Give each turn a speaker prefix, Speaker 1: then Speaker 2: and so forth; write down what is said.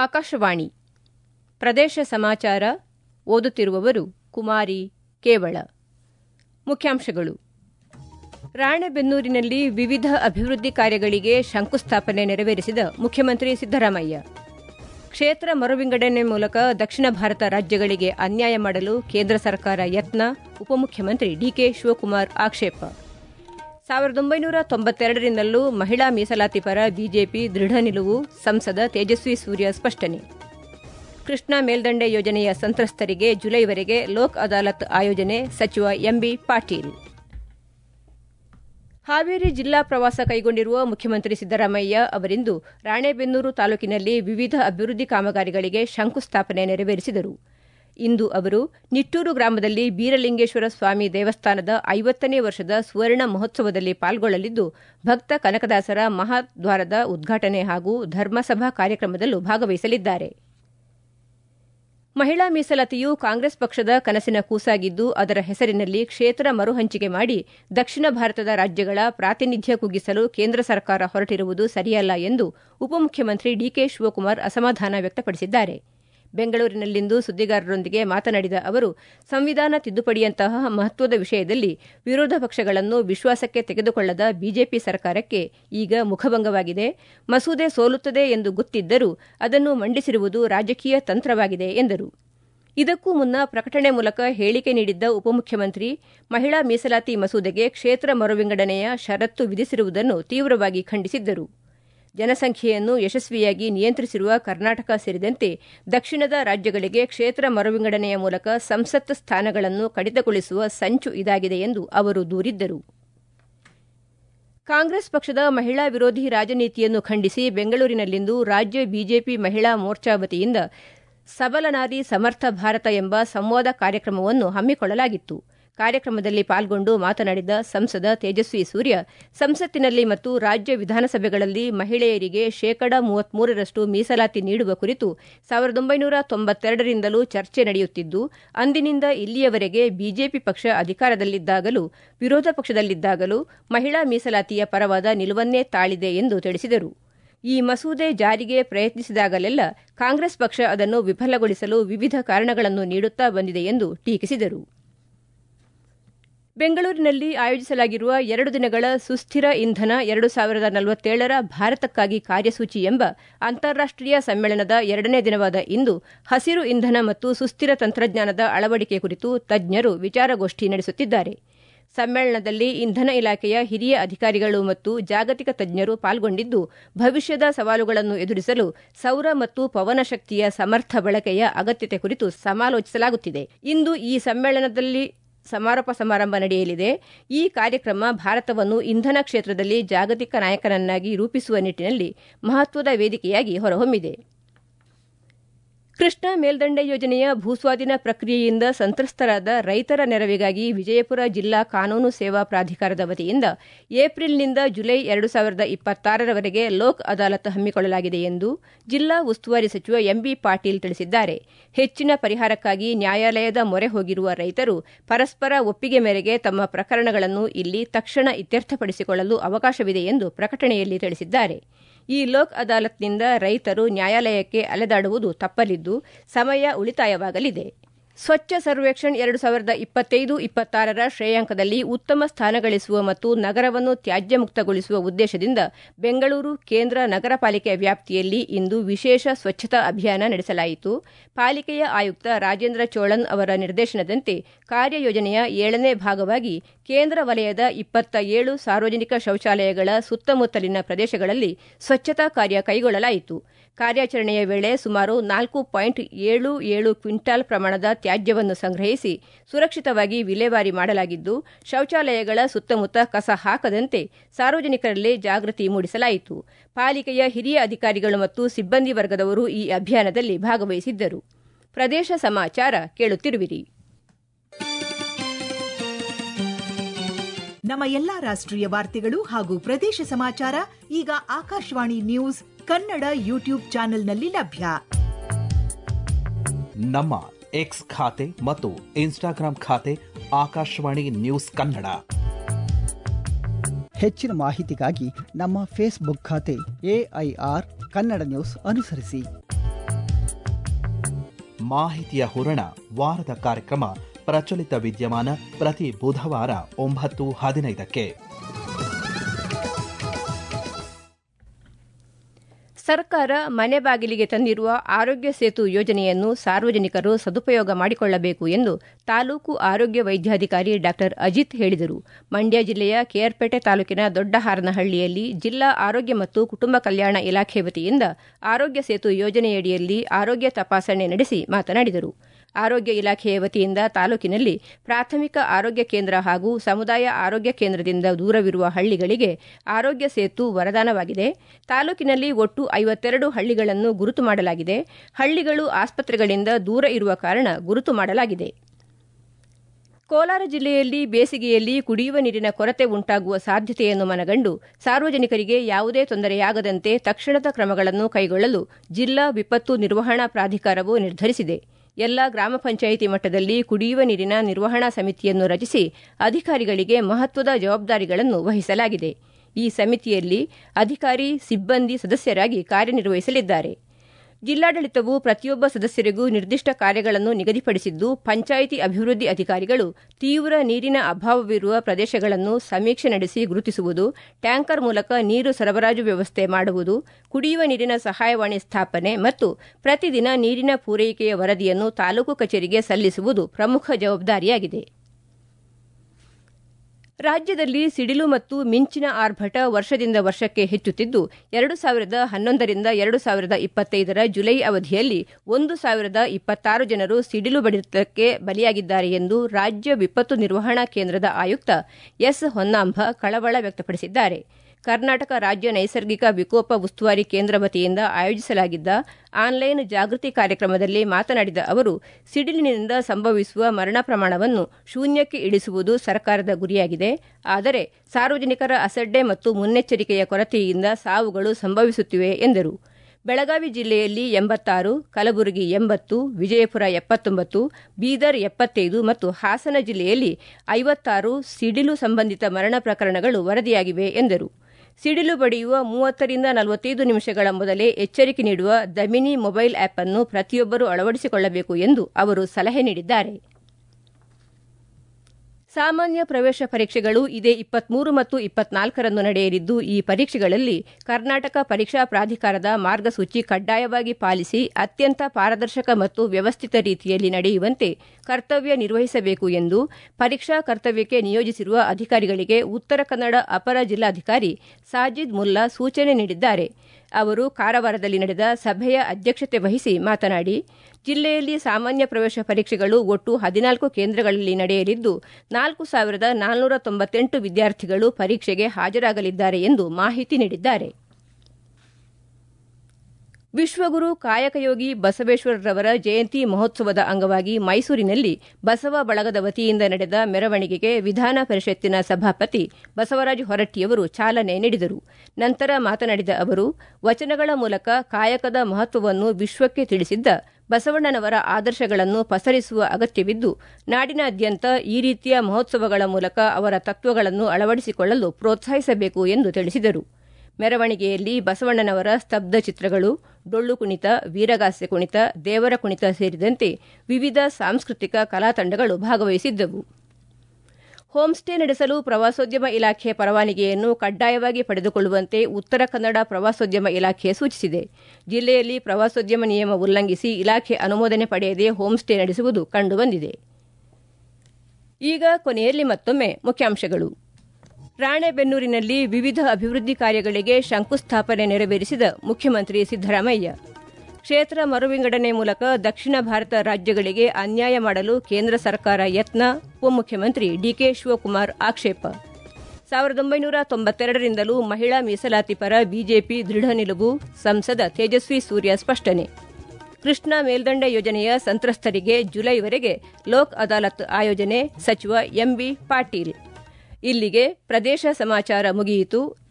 Speaker 1: ಆಕಾಶವಾಣಿ ಪ್ರದೇಶ ಸಮಾಚಾರ ಓದುತ್ತಿರುವವರು ಕುಮಾರಿ ಕೇವಳ. ಮುಖ್ಯಾಂಶಗಳು. ರಾಣೆಬೆನ್ನೂರಿನಲ್ಲಿ ವಿವಿಧ ಅಭಿವೃದ್ಧಿ ಕಾರ್ಯಗಳಿಗೆ ಶಂಕುಸ್ಥಾಪನೆ ನೆರವೇರಿಸಿದ ಮುಖ್ಯಮಂತ್ರಿ ಸಿದ್ದರಾಮಯ್ಯ. ಕ್ಷೇತ್ರ ಮರುವಿಂಗಡಣೆ ಮೂಲಕ ದಕ್ಷಿಣ ಭಾರತ ರಾಜ್ಯಗಳಿಗೆ ಅನ್ಯಾಯ ಮಾಡಲು ಕೇಂದ್ರ ಸರ್ಕಾರ ಯತ್ನ, ಉಪಮುಖ್ಯಮಂತ್ರಿ ಡಿಕೆ ಶಿವಕುಮಾರ್ ಆಕ್ಷೇಪ. 1992ರಿಂದಲೂ ಮಹಿಳಾ ಮೀಸಲಾತಿ ಪರ ಬಿಜೆಪಿ ದೃಢ ನಿಲುವು, ಸಂಸದ ತೇಜಸ್ವಿ ಸೂರ್ಯ ಸ್ಪಷ್ಟನೆ. ಕೃಷ್ಣಾ ಮೇಲ್ದಂಡೆ ಯೋಜನೆಯ ಸಂತ್ರಸ್ತರಿಗೆ ಜುಲೈವರೆಗೆ ಲೋಕ್ ಅದಾಲತ್ ಆಯೋಜನೆ, ಸಚಿವ ಎಂಬಿ ಪಾಟೀಲ್. ಹಾವೇರಿ ಜಿಲ್ಲಾ ಪ್ರವಾಸ ಕೈಗೊಂಡಿರುವ ಮುಖ್ಯಮಂತ್ರಿ ಸಿದ್ದರಾಮಯ್ಯ ಅವರಿಂದು ರಾಣೆಬೆನ್ನೂರು ತಾಲೂಕಿನಲ್ಲಿ ವಿವಿಧ ಅಭಿವೃದ್ಧಿ ಕಾಮಗಾರಿಗಳಿಗೆ ಶಂಕುಸ್ಥಾಪನೆ ನೆರವೇರಿಸಿದರು. ಇಂದು ಅವರು ನಿಟ್ಟೂರು ಗ್ರಾಮದಲ್ಲಿ ಬೀರಲಿಂಗೇಶ್ವರ ಸ್ವಾಮಿ ದೇವಸ್ಥಾನದ 50ನೇ ವರ್ಷದ ಸುವರ್ಣ ಮಹೋತ್ಸವದಲ್ಲಿ ಪಾಲ್ಗೊಳ್ಳಲಿದ್ದು, ಭಕ್ತ ಕನಕದಾಸರ ಮಹಾದ್ವಾರದ ಉದ್ಘಾಟನೆ ಹಾಗೂ ಧರ್ಮಸಭಾ ಕಾರ್ಯಕ್ರಮದಲ್ಲೂ ಭಾಗವಹಿಸಲಿದ್ದಾರೆ. ಮಹಿಳಾ ಮೀಸಲಾತಿಯು ಕಾಂಗ್ರೆಸ್ ಪಕ್ಷದ ಕನಸಿನ ಕೂಸಾಗಿದ್ದು, ಅದರ ಹೆಸರಿನಲ್ಲಿ ಕ್ಷೇತ್ರ ಮರುಹಂಚಿಕೆ ಮಾಡಿ ದಕ್ಷಿಣ ಭಾರತದ ರಾಜ್ಯಗಳ ಪ್ರಾತಿನಿಧ್ಯ ಕುಗ್ಗಿಸಲು ಕೇಂದ್ರ ಸರ್ಕಾರ ಹೊರಟಿರುವುದು ಸರಿಯಲ್ಲ ಎಂದು ಉಪಮುಖ್ಯಮಂತ್ರಿ ಡಿಕೆ ಶಿವಕುಮಾರ್ ಅಸಮಾಧಾನ ವ್ಯಕ್ತಪಡಿಸಿದ್ದಾರೆ. ಬೆಂಗಳೂರಿನಲ್ಲಿಂದು ಸುದ್ದಿಗಾರರೊಂದಿಗೆ ಮಾತನಾಡಿದ ಅವರು, ಸಂವಿಧಾನ ತಿದ್ದುಪಡಿಯಂತಹ ಮಹತ್ವದ ವಿಷಯದಲ್ಲಿ ವಿರೋಧ ಪಕ್ಷಗಳನ್ನು ವಿಶ್ವಾಸಕ್ಕೆ ತೆಗೆದುಕೊಳ್ಳದ ಬಿಜೆಪಿ ಸರ್ಕಾರಕ್ಕೆ ಈಗ ಮುಖಭಂಗವಾಗಿದೆ. ಮಸೂದೆ ಸೋಲುತ್ತದೆ ಎಂದು ಗೊತ್ತಿದ್ದರೂ ಅದನ್ನು ಮಂಡಿಸಿರುವುದು ರಾಜಕೀಯ ತಂತ್ರವಾಗಿದೆ ಎಂದರು. ಇದಕ್ಕೂ ಮುನ್ನ ಪ್ರಕಟಣೆ ಮೂಲಕ ಹೇಳಿಕೆ ನೀಡಿದ್ದ ಉಪಮುಖ್ಯಮಂತ್ರಿ, ಮಹಿಳಾ ಮೀಸಲಾತಿ ಮಸೂದೆಗೆ ಕ್ಷೇತ್ರ ಮರುವಿಂಗಡಣೆಯ ಷರತ್ತು ವಿಧಿಸಿರುವುದನ್ನು ತೀವ್ರವಾಗಿ ಖಂಡಿಸಿದ್ದರು. ಜನಸಂಖ್ಯೆಯನ್ನು ಯಶಸ್ವಿಯಾಗಿ ನಿಯಂತ್ರಿಸಿರುವ ಕರ್ನಾಟಕ ಸೇರಿದಂತೆ ದಕ್ಷಿಣದ ರಾಜ್ಯಗಳಿಗೆ ಕ್ಷೇತ್ರ ಮರುವಿಂಗಡಣೆಯ ಮೂಲಕ ಸಂಸತ್ ಸ್ಥಾನಗಳನ್ನು ಕಡಿತಗೊಳಿಸುವ ಸಂಚು ಇದಾಗಿದೆ ಎಂದು ಅವರು ದೂರಿದ್ದರು. ಕಾಂಗ್ರೆಸ್ ಪಕ್ಷದ ಮಹಿಳಾ ವಿರೋಧಿ ರಾಜನೀತಿಯನ್ನು ಖಂಡಿಸಿ ಬೆಂಗಳೂರಿನಲ್ಲಿಂದು ರಾಜ್ಯ ಬಿಜೆಪಿ ಮಹಿಳಾ ಮೋರ್ಚಾ ವತಿಯಿಂದ ಸಬಲ ನಾರಿ ಸಮರ್ಥ ಭಾರತ ಎಂಬ ಸಂವಾದ ಕಾರ್ಯಕ್ರಮವನ್ನು ಹಮ್ಮಿಕೊಳ್ಳಲಾಗಿತ್ತು. ಕಾರ್ಯಕ್ರಮದಲ್ಲಿ ಪಾಲ್ಗೊಂಡು ಮಾತನಾಡಿದ ಸಂಸದ ತೇಜಸ್ವಿ ಸೂರ್ಯ, ಸಂಸತ್ತಿನಲ್ಲಿ ಮತ್ತು ರಾಜ್ಯ ವಿಧಾನಸಭೆಗಳಲ್ಲಿ ಮಹಿಳೆಯರಿಗೆ 33% ಮೀಸಲಾತಿ ನೀಡುವ ಕುರಿತು 1992ರಿಂದಲೂ ಚರ್ಚೆ ನಡೆಯುತ್ತಿದ್ದು, ಅಂದಿನಿಂದ ಇಲ್ಲಿಯವರೆಗೆ ಬಿಜೆಪಿ ಪಕ್ಷ ಅಧಿಕಾರದಲ್ಲಿದ್ದಾಗಲೂ ವಿರೋಧ ಪಕ್ಷದಲ್ಲಿದ್ದಾಗಲೂ ಮಹಿಳಾ ಮೀಸಲಾತಿಯ ಪರವಾದ ನಿಲುವನ್ನೇ ತಾಳಿದೆ ಎಂದು ತಿಳಿಸಿದರು. ಈ ಮಸೂದೆ ಜಾರಿಗೆ ಪ್ರಯತ್ನಿಸಿದಾಗಲೆಲ್ಲ ಕಾಂಗ್ರೆಸ್ ಪಕ್ಷ ಅದನ್ನು ವಿಫಲಗೊಳಿಸಲು ವಿವಿಧ ಕಾರಣಗಳನ್ನು ನೀಡುತ್ತಾ ಬಂದಿದೆ ಎಂದು ಟೀಕಿಸಿದರು. ಬೆಂಗಳೂರಿನಲ್ಲಿ ಆಯೋಜಿಸಲಾಗಿರುವ 2 ದಿನಗಳ ಸುಸ್ಥಿರ ಇಂಧನ 2047ರ ಭಾರತಕ್ಕಾಗಿ ಕಾರ್ಯಸೂಚಿ ಎಂಬ ಅಂತಾರಾಷ್ಟೀಯ ಸಮ್ಮೇಳನದ 2ನೇ ದಿನವಾದ ಇಂದು ಹಸಿರು ಇಂಧನ ಮತ್ತು ಸುಸ್ಥಿರ ತಂತ್ರಜ್ಞಾನದ ಅಳವಡಿಕೆ ಕುರಿತು ತಜ್ಞರು ವಿಚಾರಗೋಷ್ಠಿ ನಡೆಸುತ್ತಿದ್ದಾರೆ. ಸಮ್ಮೇಳನದಲ್ಲಿ ಇಂಧನ ಇಲಾಖೆಯ ಹಿರಿಯ ಅಧಿಕಾರಿಗಳು ಮತ್ತು ಜಾಗತಿಕ ತಜ್ಞರು ಪಾಲ್ಗೊಂಡಿದ್ದು, ಭವಿಷ್ಯದ ಸವಾಲುಗಳನ್ನು ಎದುರಿಸಲು ಸೌರ ಮತ್ತು ಪವನ ಶಕ್ತಿಯ ಸಮರ್ಥ ಬಳಕೆಯ ಅಗತ್ಯತೆ ಕುರಿತು ಸಮಾಲೋಚಿಸಲಾಗುತ್ತಿದೆ. ಇಂದು ಈ ಸಮ್ಮೇಳನದಲ್ಲಿ ಸಮಾರೋಪ ಸಮಾರಂಭ ನಡೆಯಲಿದೆ. ಈ ಕಾರ್ಯಕ್ರಮ ಭಾರತವನ್ನು ಇಂಧನ ಕ್ಷೇತ್ರದಲ್ಲಿ ಜಾಗತಿಕ ನಾಯಕನನ್ನಾಗಿ ರೂಪಿಸುವ ನಿಟ್ಟಿನಲ್ಲಿ ಮಹತ್ವದ ವೇದಿಕೆಯಾಗಿ ಹೊರಹೊಮ್ಮಿದೆ. ಕೃಷ್ಣಾ ಮೇಲ್ದಂಡೆ ಯೋಜನೆಯ ಭೂಸ್ವಾಧೀನ ಪ್ರಕ್ರಿಯೆಯಿಂದ ಸಂತ್ರಸ್ತರಾದ ರೈತರ ನೆರವಿಗಾಗಿ ವಿಜಯಪುರ ಜಿಲ್ಲಾ ಕಾನೂನು ಸೇವಾ ಪ್ರಾಧಿಕಾರದ ವತಿಯಿಂದ ಏಪ್ರಿಲ್ನಿಂದ ಜುಲೈ 2026ರವರೆಗೆ ಲೋಕ್ ಅದಾಲತ್ ಹಮ್ಮಿಕೊಳ್ಳಲಾಗಿದೆ ಎಂದು ಜಿಲ್ಲಾ ಉಸ್ತುವಾರಿ ಸಚಿವ ಎಂಬಿ ಪಾಟೀಲ್ ತಿಳಿಸಿದ್ದಾರೆ. ಹೆಚ್ಚಿನ ಪರಿಹಾರಕ್ಕಾಗಿ ನ್ಯಾಯಾಲಯದ ಮೊರೆ ಹೋಗಿರುವ ರೈತರು ಪರಸ್ಪರ ಒಪ್ಪಿಗೆ ಮೇರೆಗೆ ತಮ್ಮ ಪ್ರಕರಣಗಳನ್ನು ಇಲ್ಲಿ ತಕ್ಷಣ ಇತ್ಯರ್ಥಪಡಿಸಿಕೊಳ್ಳಲು ಅವಕಾಶವಿದೆ ಎಂದು ಪ್ರಕಟಣೆಯಲ್ಲಿ ತಿಳಿಸಿದ್ದಾರೆ. ಈ ಲೋಕ್ ಅದಾಲತ್ನಿಂದ ರೈತರು ನ್ಯಾಯಾಲಯಕ್ಕೆ ಅಲೆದಾಡುವುದು ತಪ್ಪಲಿದ್ದು, ಸಮಯ ಉಳಿತಾಯವಾಗಲಿದೆ. ಸ್ವಚ್ಛ ಸರ್ವೇಕ್ಷಣ್ 2025-26ರ ಶ್ರೇಯಾಂಕದಲ್ಲಿ ಉತ್ತಮ ಸ್ಥಾನ ಗಳಿಸುವ ಮತ್ತು ನಗರವನ್ನು ತ್ಯಾಜ್ಯ ಮುಕ್ತಗೊಳಿಸುವ ಉದ್ದೇಶದಿಂದ ಬೆಂಗಳೂರು ಕೇಂದ್ರ ನಗರ ಪಾಲಿಕೆ ವ್ಯಾಪ್ತಿಯಲ್ಲಿ ಇಂದು ವಿಶೇಷ ಸ್ವಚ್ಛತಾ ಅಭಿಯಾನ ನಡೆಸಲಾಯಿತು. ಪಾಲಿಕೆಯ ಆಯುಕ್ತ ರಾಜೇಂದ್ರ ಚೋಳನ್ ಅವರ ನಿರ್ದೇಶನದಂತೆ ಕಾರ್ಯಯೋಜನೆಯ 7ನೇ ಭಾಗವಾಗಿ ಕೇಂದ್ರ ವಲಯದ 27 ಸಾರ್ವಜನಿಕ ಶೌಚಾಲಯಗಳ ಸುತ್ತಮುತ್ತಲಿನ ಪ್ರದೇಶಗಳಲ್ಲಿ ಸ್ವಚ್ಛತಾ ಕಾರ್ಯ ಕೈಗೊಳ್ಳಲಾಯಿತು. ಕಾರ್ಯಾಚರಣೆಯ ವೇಳೆ ಸುಮಾರು 4.77 ಕ್ವಿಂಟಾಲ್ ಪ್ರಮಾಣದ ತ್ಯಾಜ್ಯವನ್ನು ಸಂಗ್ರಹಿಸಿ ಸುರಕ್ಷಿತವಾಗಿ ವಿಲೇವಾರಿ ಮಾಡಲಾಗಿದ್ದು, ಶೌಚಾಲಯಗಳ ಸುತ್ತಮುತ್ತ ಕಸ ಹಾಕದಂತೆ ಸಾರ್ವಜನಿಕರಲ್ಲಿ ಜಾಗೃತಿ ಮೂಡಿಸಲಾಯಿತು. ಪಾಲಿಕೆಯ ಹಿರಿಯ ಅಧಿಕಾರಿಗಳು ಮತ್ತು ಸಿಬ್ಬಂದಿ ವರ್ಗದವರು ಈ ಅಭಿಯಾನದಲ್ಲಿ ಭಾಗವಹಿಸಿದ್ದರು. ಪ್ರದೇಶ ಸಮಾಚಾರ ಕೇಳುತ್ತಿರುವಿರಿ.
Speaker 2: ನಮ್ಮ ಎಲ್ಲಾ ರಾಷ್ಟ್ರೀಯ ವಾರ್ತೆಗಳು ಹಾಗೂ ಪ್ರದೇಶ ಸಮಾಚಾರ ಈಗ ಆಕಾಶವಾಣಿ ನ್ಯೂಸ್ ಕನ್ನಡ ಯೂಟ್ಯೂಬ್ ಚಾನೆಲ್ನಲ್ಲಿ ಲಭ್ಯ.
Speaker 3: ನಮ್ಮ ಎಕ್ಸ್ ಖಾತೆ ಮತ್ತು ಇನ್ಸ್ಟಾಗ್ರಾಂ ಖಾತೆ ಆಕಾಶವಾಣಿ ನ್ಯೂಸ್ ಕನ್ನಡ.
Speaker 4: ಹೆಚ್ಚಿನ ಮಾಹಿತಿಗಾಗಿ ನಮ್ಮ ಫೇಸ್ಬುಕ್ ಖಾತೆ AIR ಕನ್ನಡ ನ್ಯೂಸ್ ಅನುಸರಿಸಿ.
Speaker 3: ಮಾಹಿತಿಯ ಹೂರಣ ವಾರದ ಕಾರ್ಯಕ್ರಮ ಪ್ರಚಲಿತ ವಿದ್ಯಮಾನ ಪ್ರತಿ ಬುಧವಾರ 9:15ಕ್ಕೆ.
Speaker 1: ಸರ್ಕಾರ ಮನೆ ಬಾಗಿಲಿಗೆ ತಂದಿರುವ ಆರೋಗ್ಯ ಸೇತು ಯೋಜನೆಯನ್ನು ಸಾರ್ವಜನಿಕರು ಸದುಪಯೋಗ ಮಾಡಿಕೊಳ್ಳಬೇಕು ಎಂದು ತಾಲೂಕು ಆರೋಗ್ಯ ವೈದ್ಯಾಧಿಕಾರಿ ಡಾ ಅಜಿತ್ ಹೇಳಿದರು. ಮಂಡ್ಯ ಜಿಲ್ಲೆಯ ಕೆಆರ್ಪೇಟೆ ತಾಲೂಕಿನ ದೊಡ್ಡಹಾರನಹಳ್ಳಿಯಲ್ಲಿ ಜಿಲ್ಲಾ ಆರೋಗ್ಯ ಮತ್ತು ಕುಟುಂಬ ಕಲ್ಯಾಣ ಇಲಾಖೆ ವತಿಯಿಂದ ಆರೋಗ್ಯ ಸೇತು ಯೋಜನೆಯಡಿಯಲ್ಲಿ ಆರೋಗ್ಯ ತಪಾಸಣೆ ನಡೆಸಿ ಮಾತನಾಡಿದರು. ಆರೋಗ್ಯ ಇಲಾಖೆಯ ವತಿಯಿಂದ ತಾಲೂಕಿನಲ್ಲಿ ಪ್ರಾಥಮಿಕ ಆರೋಗ್ಯ ಕೇಂದ್ರ ಹಾಗೂ ಸಮುದಾಯ ಆರೋಗ್ಯ ಕೇಂದ್ರದಿಂದ ದೂರವಿರುವ ಹಳ್ಳಿಗಳಿಗೆ ಆರೋಗ್ಯ ಸೇತು ವರದಾನವಾಗಿದೆ. ತಾಲೂಕಿನಲ್ಲಿ ಒಟ್ಟು 52 ಹಳ್ಳಿಗಳನ್ನು ಗುರುತು ಮಾಡಲಾಗಿದೆ. ಹಳ್ಳಿಗಳು ಆಸ್ಪತ್ರೆಗಳಿಂದ ದೂರ ಇರುವ ಕಾರಣ ಗುರುತು ಮಾಡಲಾಗಿದೆ. ಕೋಲಾರ ಜಿಲ್ಲೆಯಲ್ಲಿ ಬೇಸಿಗೆಯಲ್ಲಿ ಕುಡಿಯುವ ನೀರಿನ ಕೊರತೆ ಉಂಟಾಗುವ ಸಾಧ್ಯತೆಯನ್ನು ಮನಗಂಡು ಸಾರ್ವಜನಿಕರಿಗೆ ಯಾವುದೇ ತೊಂದರೆಯಾಗದಂತೆ ತಕ್ಷಣದ ಕ್ರಮಗಳನ್ನು ಕೈಗೊಳ್ಳಲು ಜಿಲ್ಲಾ ವಿಪತ್ತು ನಿರ್ವಹಣಾ ಪ್ರಾಧಿಕಾರವು ನಿರ್ಧರಿಸಿದೆ. ಎಲ್ಲ ಗ್ರಾಮ ಪಂಚಾಯಿತಿ ಮಟ್ಟದಲ್ಲಿ ಕುಡಿಯುವ ನೀರಿನ ನಿರ್ವಹಣಾ ಸಮಿತಿಯನ್ನು ರಚಿಸಿ ಅಧಿಕಾರಿಗಳಿಗೆ ಮಹತ್ವದ ಜವಾಬ್ದಾರಿಗಳನ್ನು ವಹಿಸಲಾಗಿದೆ. ಈ ಸಮಿತಿಯಲ್ಲಿ ಅಧಿಕಾರಿ, ಸಿಬ್ಬಂದಿ ಸದಸ್ಯರಾಗಿ ಕಾರ್ಯನಿರ್ವಹಿಸಲಿದ್ದಾರೆ. ಜಿಲ್ಲಾಡಳಿತವು ಪ್ರತಿಯೊಬ್ಬ ಸದಸ್ಯರಿಗೂ ನಿರ್ದಿಷ್ಟ ಕಾರ್ಯಗಳನ್ನು ನಿಗದಿಪಡಿಸಿದ್ದು, ಪಂಚಾಯಿತಿ ಅಭಿವೃದ್ಧಿ ಅಧಿಕಾರಿಗಳು ತೀವ್ರ ನೀರಿನ ಅಭಾವವಿರುವ ಪ್ರದೇಶಗಳನ್ನು ಸಮೀಕ್ಷೆ ನಡೆಸಿ ಗುರುತಿಸುವುದು, ಟ್ಯಾಂಕರ್ ಮೂಲಕ ನೀರು ಸರಬರಾಜು ವ್ಯವಸ್ಥೆ ಮಾಡುವುದು, ಕುಡಿಯುವ ನೀರಿನ ಸಹಾಯವಾಣಿ ಸ್ಥಾಪನೆ ಮತ್ತು ಪ್ರತಿದಿನ ನೀರಿನ ಪೂರೈಕೆಯ ವರದಿಯನ್ನು ತಾಲೂಕು ಕಚೇರಿಗೆ ಸಲ್ಲಿಸುವುದು ಪ್ರಮುಖ ಜವಾಬ್ದಾರಿಯಾಗಿದೆ. ರಾಜ್ಯದಲ್ಲಿ ಸಿಡಿಲು ಮತ್ತು ಮಿಂಚಿನ ಆರ್ಭಟ ವರ್ಷದಿಂದ ವರ್ಷಕ್ಕೆ ಹೆಚ್ಚುತ್ತಿದ್ದು, 2011ರಿಂದ 2025 ಜುಲೈ ಅವಧಿಯಲ್ಲಿ 1026 ಜನರು ಸಿಡಿಲು ಬಡಿತಕ್ಕೆ ಬಲಿಯಾಗಿದ್ದಾರೆ ಎಂದು ರಾಜ್ಯ ವಿಪತ್ತು ನಿರ್ವಹಣಾ ಕೇಂದ್ರದ ಆಯುಕ್ತ ಎಸ್. ಹೊನ್ನಾಂಬ ಕಳವಳ ವ್ಯಕ್ತಪಡಿಸಿದ್ದಾರೆ. ಕರ್ನಾಟಕ ರಾಜ್ಯ ನೈಸರ್ಗಿಕ ವಿಕೋಪ ಉಸ್ತುವಾರಿ ಕೇಂದ್ರ ವತಿಯಿಂದ ಆಯೋಜಿಸಲಾಗಿದ್ದ ಆನ್ಲೈನ್ ಜಾಗೃತಿ ಕಾರ್ಯಕ್ರಮದಲ್ಲಿ ಮಾತನಾಡಿದ ಅವರು, ಸಿಡಿಲಿನಿಂದ ಸಂಭವಿಸುವ ಮರಣ ಪ್ರಮಾಣವನ್ನು ಶೂನ್ಯಕ್ಕೆ ಇಳಿಸುವುದು ಸರ್ಕಾರದ ಗುರಿಯಾಗಿದೆ. ಆದರೆ ಸಾರ್ವಜನಿಕರ ಅಸಡ್ಡೆ ಮತ್ತು ಮುನ್ನೆಚ್ಚರಿಕೆಯ ಕೊರತೆಯಿಂದ ಸಾವುಗಳು ಸಂಭವಿಸುತ್ತಿವೆ ಎಂದರು. ಬೆಳಗಾವಿ ಜಿಲ್ಲೆಯಲ್ಲಿ 86, ಕಲಬುರಗಿ 80, ವಿಜಯಪುರ 79, ಬೀದರ್ 75 ಮತ್ತು ಹಾಸನ ಜಿಲ್ಲೆಯಲ್ಲಿ 56 ಸಿಡಿಲು ಸಂಬಂಧಿತ ಮರಣ ಪ್ರಕರಣಗಳು ವರದಿಯಾಗಿವೆ ಎಂದರು. ಸಿಡಿಲು ಬಡಿಯುವ 30ರಿಂದ 45 ನಿಮಿಷಗಳ ಮೊದಲೇ ಎಚ್ಚರಿಕೆ ನೀಡುವ ದಮಿನಿ ಮೊಬೈಲ್ ಆಪ್ ಅನ್ನು ಪ್ರತಿಯೊಬ್ಬರೂ ಅಳವಡಿಸಿಕೊಳ್ಳಬೇಕು ಎಂದು ಅವರು ಸಲಹೆ ನೀಡಿದ್ದಾರೆ. ಸಾಮಾನ್ಯ ಪ್ರವೇಶ ಪರೀಕ್ಷೆಗಳು ಇದೇ 23 ಮತ್ತು 24ರಂದು ನಡೆಯಲಿದ್ದು, ಈ ಪರೀಕ್ಷೆಗಳಲ್ಲಿ ಕರ್ನಾಟಕ ಪರೀಕ್ಷಾ ಪ್ರಾಧಿಕಾರದ ಮಾರ್ಗಸೂಚಿ ಕಡ್ಡಾಯವಾಗಿ ಪಾಲಿಸಿ ಅತ್ಯಂತ ಪಾರದರ್ಶಕ ಮತ್ತು ವ್ಯವಸ್ಥಿತ ರೀತಿಯಲ್ಲಿ ನಡೆಯುವಂತೆ ಕರ್ತವ್ಯ ನಿರ್ವಹಿಸಬೇಕು ಎಂದು ಪರೀಕ್ಷಾ ಕರ್ತವ್ಯಕ್ಕೆ ನಿಯೋಜಿಸಿರುವ ಅಧಿಕಾರಿಗಳಿಗೆ ಉತ್ತರ ಕನ್ನಡ ಅಪರ ಜಿಲ್ಲಾಧಿಕಾರಿ ಸಾಜಿದ್ ಮುಲ್ಲಾ ಸೂಚನೆ ನೀಡಿದ್ದಾರೆ. ಅವರು ಕಾರವಾರದಲ್ಲಿ ನಡೆದ ಸಭೆಯ ಅಧ್ಯಕ್ಷತೆ ವಹಿಸಿ ಮಾತನಾಡಿ, ಜಿಲ್ಲೆಯಲ್ಲಿ ಸಾಮಾನ್ಯ ಪ್ರವೇಶ ಪರೀಕ್ಷೆಗಳು ಒಟ್ಟು 14 ಕೇಂದ್ರಗಳಲ್ಲಿ ನಡೆಯಲಿದ್ದು, 4,498 ವಿದ್ಯಾರ್ಥಿಗಳು ಪರೀಕ್ಷೆಗೆ ಹಾಜರಾಗಲಿದ್ದಾರೆ ಎಂದು ಮಾಹಿತಿ ನೀಡಿದ್ದಾರೆ. ವಿಶ್ವಗುರು ಕಾಯಕಯೋಗಿ ಬಸವೇಶ್ವರರವರ ಜಯಂತಿ ಮಹೋತ್ಸವದ ಅಂಗವಾಗಿ ಮೈಸೂರಿನಲ್ಲಿ ಬಸವ ಬಳಗದ ವತಿಯಿಂದ ನಡೆದ ಮೆರವಣಿಗೆಗೆ ವಿಧಾನ ಪರಿಷತ್ತಿನ ಸಭಾಪತಿ ಬಸವರಾಜ ಹೊರಟ್ಟಿಯವರು ಚಾಲನೆ ನೀಡಿದರು. ನಂತರ ಮಾತನಾಡಿದ ಅವರು, ವಚನಗಳ ಮೂಲಕ ಕಾಯಕದ ಮಹತ್ವವನ್ನು ವಿಶ್ವಕ್ಕೆ ತಿಳಿಸಿದ್ದ ಬಸವಣ್ಣನವರ ಆದರ್ಶಗಳನ್ನು ಪಸರಿಸುವ ಅಗತ್ಯವಿದ್ದು, ನಾಡಿನಾದ್ಯಂತ ಈ ರೀತಿಯ ಮಹೋತ್ಸವಗಳ ಮೂಲಕ ಅವರ ತತ್ವಗಳನ್ನು ಅಳವಡಿಸಿಕೊಳ್ಳಲು ಪ್ರೋತ್ಸಾಹಿಸಬೇಕು ಎಂದು ತಿಳಿಸಿದರು. ಮೆರವಣಿಗೆಯಲ್ಲಿ ಬಸವಣ್ಣನವರ ಸ್ತಬ್ಧ ಚಿತ್ರಗಳು, ಡೊಳ್ಳು ಕುಣಿತ, ವೀರಗಾಸೆ ಕುಣಿತ, ದೇವರ ಕುಣಿತ ಸೇರಿದಂತೆ ವಿವಿಧ ಸಾಂಸ್ಕೃತಿಕ ಕಲಾ ತಂಡಗಳು ಭಾಗವಹಿಸಿದ್ದವು. ಹೋಂಸ್ಟೇ ನಡೆಸಲು ಪ್ರವಾಸೋದ್ಯಮ ಇಲಾಖೆ ಪರವಾನಗಿಯನ್ನು ಕಡ್ಡಾಯವಾಗಿ ಪಡೆದುಕೊಳ್ಳುವಂತೆ ಉತ್ತರ ಕನ್ನಡ ಪ್ರವಾಸೋದ್ಯಮ ಇಲಾಖೆ ಸೂಚಿಸಿದೆ. ಜಿಲ್ಲೆಯಲ್ಲಿ ಪ್ರವಾಸೋದ್ಯಮ ನಿಯಮ ಉಲ್ಲಂಘಿಸಿ ಇಲಾಖೆ ಅನುಮೋದನೆ ಪಡೆಯದೆ ಹೋಂಸ್ಟೇ ನಡೆಸುವುದು ಕಂಡುಬಂದಿದೆ. ಈಗ ಕೊನೆಯಲ್ಲಿ ಮತ್ತೊಮ್ಮೆ ಮುಖ್ಯಾಂಶಗಳು. ರಾಣೆಬೆನ್ನೂರಿನಲ್ಲಿ ವಿವಿಧ ಅಭಿವೃದ್ಧಿ ಕಾರ್ಯಗಳಿಗೆ ಶಂಕುಸ್ಥಾಪನೆ ನೆರವೇರಿಸಿದ ಮುಖ್ಯಮಂತ್ರಿ ಸಿದ್ದರಾಮಯ್ಯ. ಕ್ಷೇತ್ರ ಮರುವಿಂಗಡಣೆ ಮೂಲಕ ದಕ್ಷಿಣ ಭಾರತ ರಾಜ್ಯಗಳಿಗೆ ಅನ್ಯಾಯ ಮಾಡಲು ಕೇಂದ್ರ ಸರ್ಕಾರ ಯತ್ನ, ಉಪಮುಖ್ಯಮಂತ್ರಿ ಡಿಕೆ ಶಿವಕುಮಾರ್ ಆಕ್ಷೇಪ. 1992ರಿಂದಲೂ ಮಹಿಳಾ ಮೀಸಲಾತಿ ಪರ ಬಿಜೆಪಿ ದೃಢ ನಿಲುವು, ಸಂಸದ ತೇಜಸ್ವಿ ಸೂರ್ಯ ಸ್ಪಷ್ಟನೆ. ಕೃಷ್ಣಾ ಮೇಲ್ದಂಡೆ ಯೋಜನೆಯ ಸಂತ್ರಸ್ತರಿಗೆ ಜುಲೈವರೆಗೆ ಲೋಕ್ ಅದಾಲತ್ ಆಯೋಜನೆ, ಸಚಿವ ಎಂಬಿ ಪಾಟೀಲ್. ಇಲ್ಲಿಗೆ ಪ್ರದೇಶ ಸಮಾಚಾರ ಮುಗಿಯಿತು.